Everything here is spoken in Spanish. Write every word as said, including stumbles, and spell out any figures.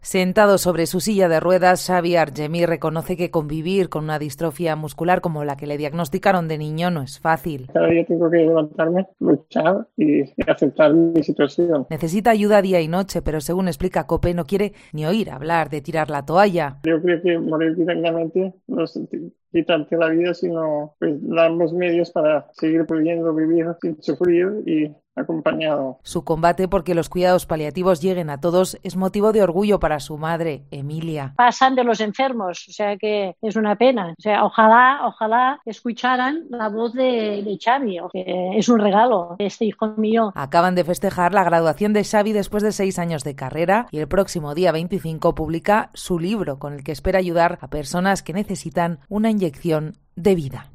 Sentado sobre su silla de ruedas, Xavi Argemí reconoce que convivir con una distrofia muscular como la que le diagnosticaron de niño no es fácil. Cada día tengo que levantarme, luchar y, y aceptar mi situación. Necesita ayuda día y noche, pero según explica COPE, no quiere ni oír hablar de tirar la toalla. Yo creo que morir directamente no es quitarte la vida, sino pues, dar los medios para seguir pudiendo vivir sin sufrir y acompañado. Su combate porque los cuidados paliativos lleguen a todos es motivo de orgullo para su madre, Emilia. Pasan de los enfermos, o sea que es una pena. O sea, ojalá, ojalá escucharan la voz de, de Xavi, que es un regalo, este hijo mío. Acaban de festejar la graduación de Xavi después de seis años de carrera y el próximo día veinticinco publica su libro con el que espera ayudar a personas que necesitan una inyección de vida.